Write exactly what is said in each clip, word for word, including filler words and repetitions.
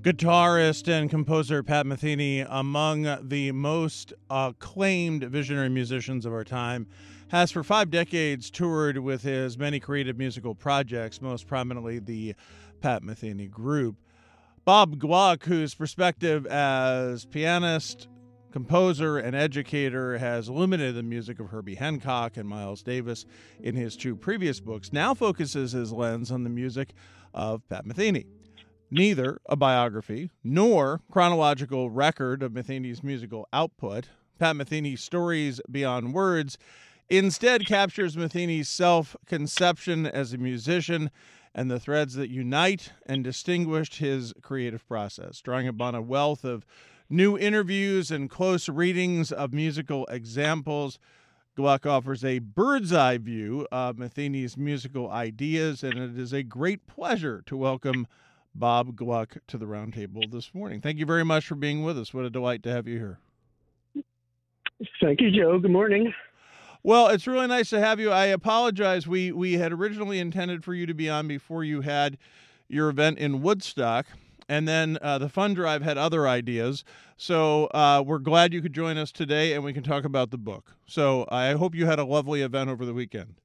Guitarist and composer Pat Metheny, among the most acclaimed visionary musicians of our time, has for five decades toured with his many creative musical projects, most prominently the Pat Metheny Group. Bob Gluck, whose perspective as pianist, composer, and educator has illuminated the music of Herbie Hancock and Miles Davis in his two previous books, now focuses his lens on the music of Pat Metheny. Neither a biography nor chronological record of Metheny's musical output, Pat Metheny's Stories Beyond Words instead captures Metheny's self-conception as a musician and the threads that unite and distinguished his creative process. Drawing upon a wealth of new interviews and close readings of musical examples, Gluck offers a bird's-eye view of Metheny's musical ideas, and it is a great pleasure to welcome Bob Gluck to the roundtable this morning. Thank you very much for being with us. What a delight to have you here. Thank you, Joe. Good morning. Well, it's really nice to have you. I apologize. We we had originally intended for you to be on before you had your event in Woodstock, and then uh, the Fund Drive had other ideas. So uh, we're glad you could join us today, and we can talk about the book. So I hope you had a lovely event over the weekend.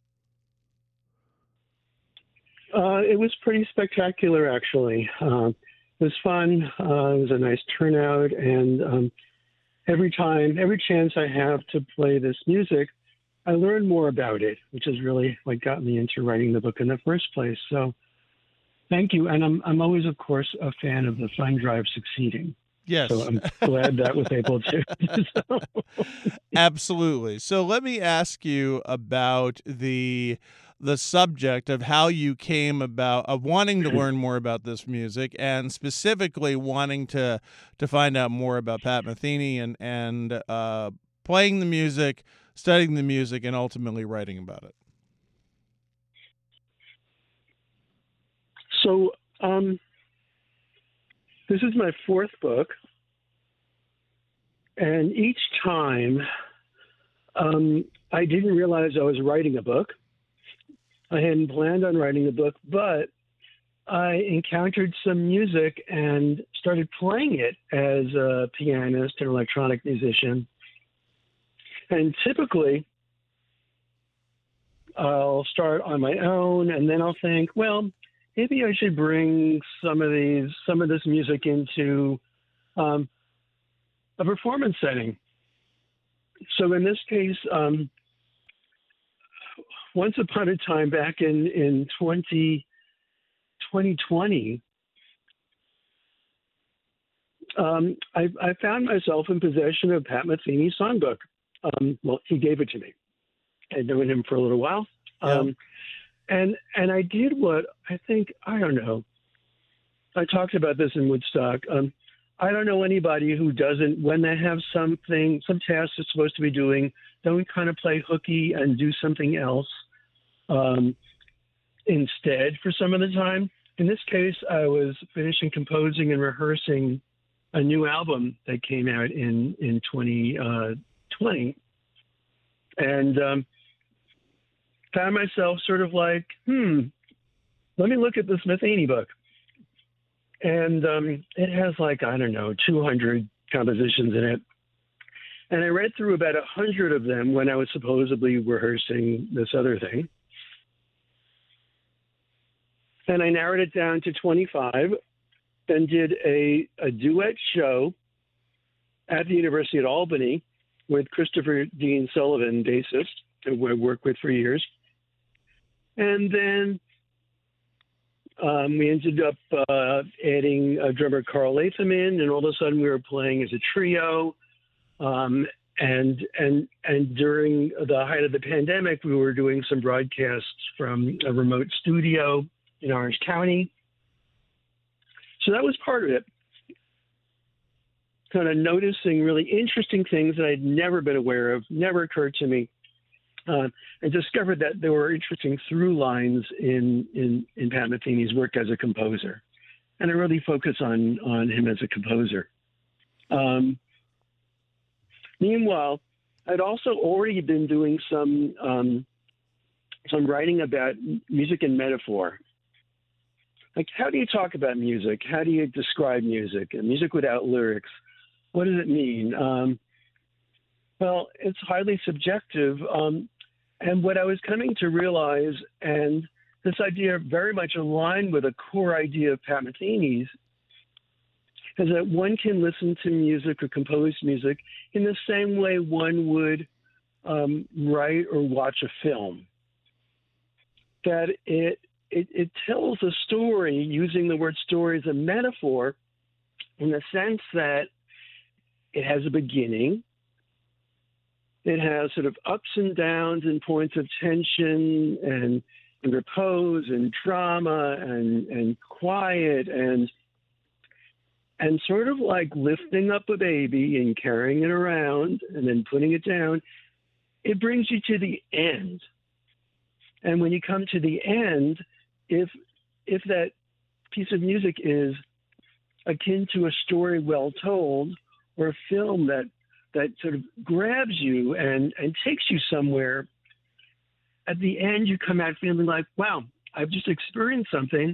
Uh, it was pretty spectacular, actually. Uh, it was fun. Uh, it was a nice turnout, and um, every time, every chance I have to play this music, I learn more about it, which is really what got me into writing the book in the first place. So, thank you, and I'm I'm always, of course, a fan of the Fund Drive succeeding. Yes. So I'm glad that was able to. so. Absolutely. So let me ask you about the. the subject of how you came about, of wanting to learn more about this music, and specifically wanting to to find out more about Pat Metheny and, and uh, playing the music, studying the music, and ultimately writing about it. So um, this is my fourth book, and each time um, I didn't realize I was writing a book. I hadn't planned on writing a book, but I encountered some music and started playing it as a pianist and electronic musician. And typically, I'll start on my own, and then I'll think, well, maybe I should bring some of these, some of this music into um, a performance setting. So in this case, um, once upon a time, back in, in twenty twenty, um, I, I found myself in possession of Pat Metheny's songbook. Um, well, he gave it to me. I'd known him for a little while. Yeah. Um, and and I did what I think, I don't know. I talked about this in Woodstock. Um, I don't know anybody who doesn't, when they have something, some task they're supposed to be doing, don't kind of play hooky and do something else um, instead for some of the time. In this case, I was finishing composing and rehearsing a new album that came out in, in twenty twenty. And um, found myself sort of like, hmm, let me look at this Metheny book. And um, it has like, I don't know, two hundred compositions in it. And I read through about one hundred of them when I was supposedly rehearsing this other thing. And I narrowed it down to twenty-five and did a, a duet show at the University at Albany with Christopher Dean Sullivan, bassist, who I worked with for years. And then Um, we ended up uh, adding uh, drummer Carl Latham in, and all of a sudden we were playing as a trio. Um, and and and during the height of the pandemic, we were doing some broadcasts from a remote studio in Orange County. So that was part of it. Kind of noticing really interesting things that I'd never been aware of, never occurred to me. Uh, and discovered that there were interesting through lines in, in, in Pat Metheny's work as a composer. And I really focus on, on him as a composer. Um, meanwhile, I'd also already been doing some, um, some writing about music and metaphor. like, how do you talk about music? How do you describe music? And music without lyrics, what does it mean? Um, well, it's highly subjective. Um, and what I was coming to realize, and this idea very much aligned with a core idea of Pat Metheny's, is that one can listen to music or compose music in the same way one would um, write or watch a film. That it, it it tells a story using the word story as a metaphor, in the sense that it has a beginning, it has sort of ups and downs and points of tension and, and repose and drama and, and quiet and and sort of like lifting up a baby and carrying it around and then putting it down. It brings you to the end. And when you come to the end, if if that piece of music is akin to a story well told, or a film that that sort of grabs you and, and takes you somewhere, at the end you come out feeling like, wow, I've just experienced something.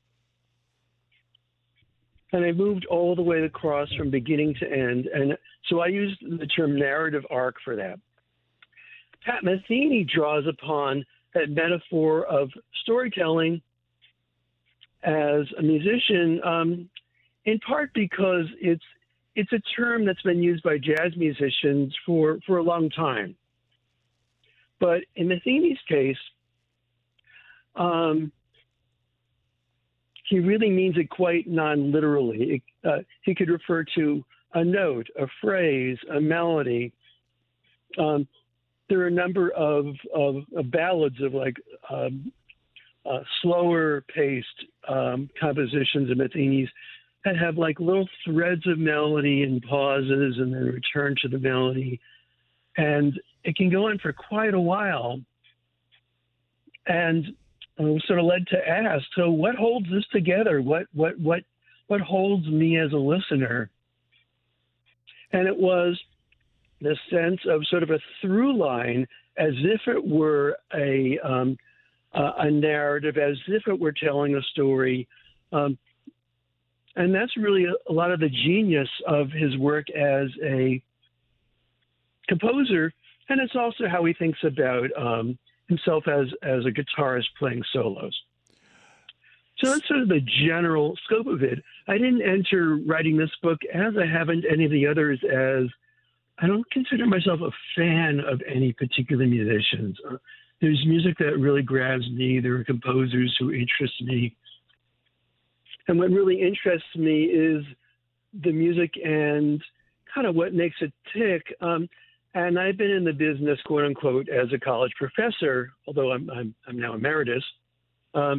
And I moved all the way across from beginning to end. And so I used the term narrative arc for that. Pat Metheny draws upon that metaphor of storytelling as a musician, um, in part because it's it's a term that's been used by jazz musicians for, for a long time. But in Metheny's case, um, he really means it quite non-literally. It, uh, he could refer to a note, a phrase, a melody. Um, there are a number of, of, of ballads of like um, uh, slower paced um, compositions of Metheny's that have like little threads of melody and pauses and then return to the melody. And it can go on for quite a while. And I was sort of led to ask, so what holds this together? What what what what holds me as a listener? And it was the sense of sort of a through line, as if it were a um, uh, a narrative, as if it were telling a story. Um, and that's really a, a lot of the genius of his work as a composer. And it's also how he thinks about um, himself as, as a guitarist playing solos. So that's sort of the general scope of it. I didn't enter writing this book, as I haven't any of the others, as I don't consider myself a fan of any particular musicians. Uh, there's music that really grabs me. There are composers who interest me. And what really interests me is the music and kind of what makes it tick. Um, and I've been in the business, quote unquote, as a college professor, although I'm, I'm, I'm now emeritus, um,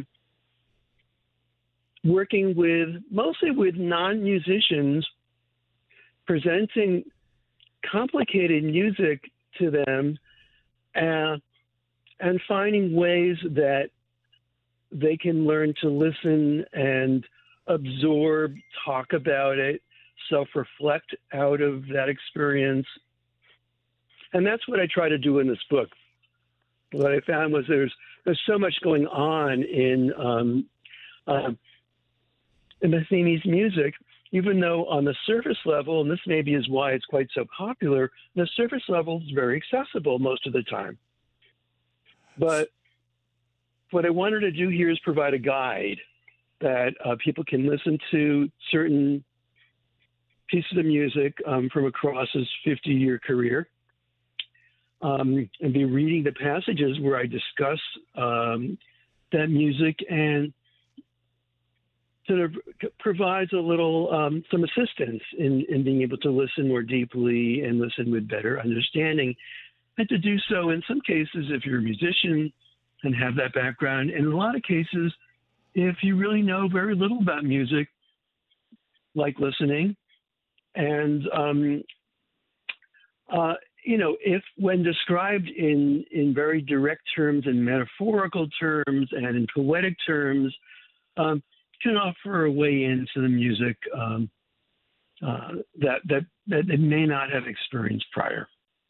working with mostly with non-musicians, presenting complicated music to them, uh, and finding ways that they can learn to listen and absorb, talk about it, self-reflect out of that experience. And that's what I try to do in this book. What I found was there's there's so much going on in um, uh, in Metheny's music, even though on the surface level, and this maybe is why it's quite so popular, the surface level is very accessible most of the time. But what I wanted to do here is provide a guide that uh, people can listen to certain pieces of music um, from across his fifty-year career, um, and be reading the passages where I discuss um, that music, and sort of provides a little, um, some assistance in, in being able to listen more deeply and listen with better understanding. And to do so, in some cases, if you're a musician and have that background, in a lot of cases, if you really know very little about music, like listening, and, um, uh, you know, if when described in, in very direct terms and metaphorical terms and in poetic terms, um, can offer a way into the music um, uh, that, that, that they may not have experienced prior.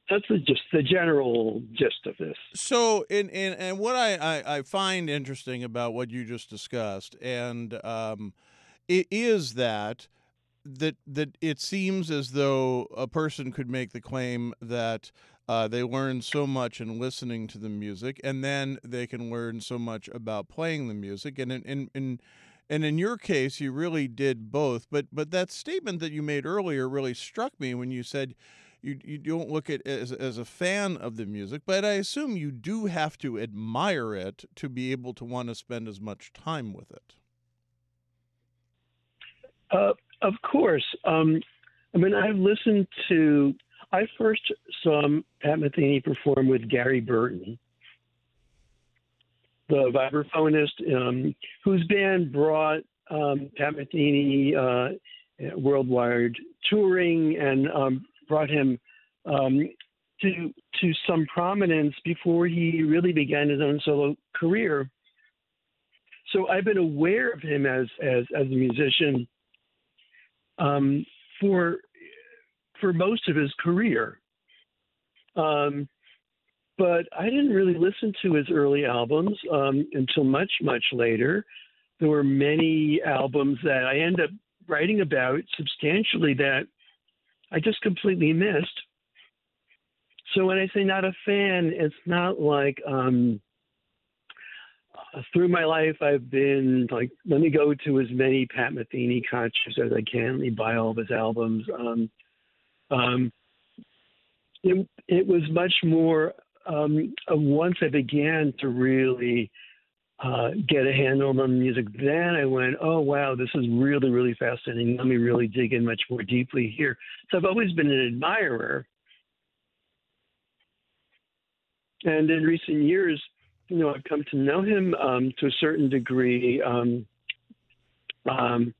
that's the, just the general gist of this. So, in, in and what I, I, I find interesting about what you just discussed, and um, it is that that that it seems as though a person could make the claim that uh, they learn so much in listening to the music, and then they can learn so much about playing the music. And in, in, in and in your case, you really did both. But but that statement that you made earlier really struck me when you said you you don't look at it as as a fan of the music, but I assume you do have to admire it to be able to want to spend as much time with it. Uh, of course. Um, I mean, I've listened to. I first saw Pat Metheny perform with Gary Burton, the vibraphonist, um, whose band brought um, Pat Metheny uh, worldwide touring and um, brought him um, to to some prominence before he really began his own solo career. So I've been aware of him as as as a musician um, for for most of his career. Um, but I didn't really listen to his early albums um, until much, much later. There were many albums that I end up writing about substantially that I just completely missed. So when I say not a fan, it's not like um, through my life I've been like, let me go to as many Pat Metheny concerts as I can. Let me buy all of his albums. Um, um, it, it was much more um, once I began to really uh, get a handle on the music, then I went, oh, wow, this is really, really fascinating. Let me really dig in much more deeply here. So I've always been an admirer. And in recent years, you know, I've come to know him um, to a certain degree. Um, um,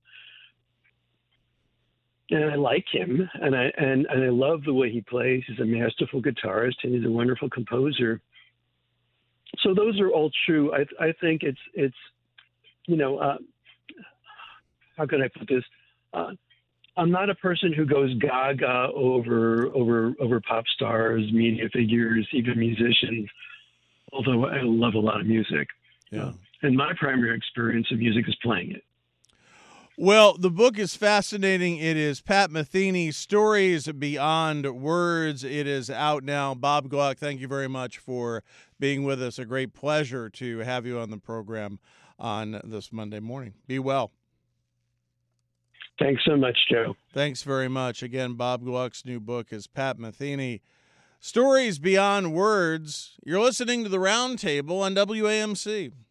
and I like him, and I and, and I love the way he plays. He's a masterful guitarist, and he's a wonderful composer. So those are all true. I I think it's it's you know uh, how can I put this? Uh, I'm not a person who goes gaga over over over pop stars, media figures, even musicians. Although I love a lot of music, yeah. Uh, and my primary experience of music is playing it. Well, the book is fascinating. It is Pat Metheny, Stories Beyond Words. It is out now. Bob Gluck, thank you very much for being with us. A great pleasure to have you on the program on this Monday morning. Be well. Thanks so much, Joe. Thanks very much. Again, Bob Gluck's new book is Pat Metheny, Stories Beyond Words. You're listening to The Round Table on W A M C.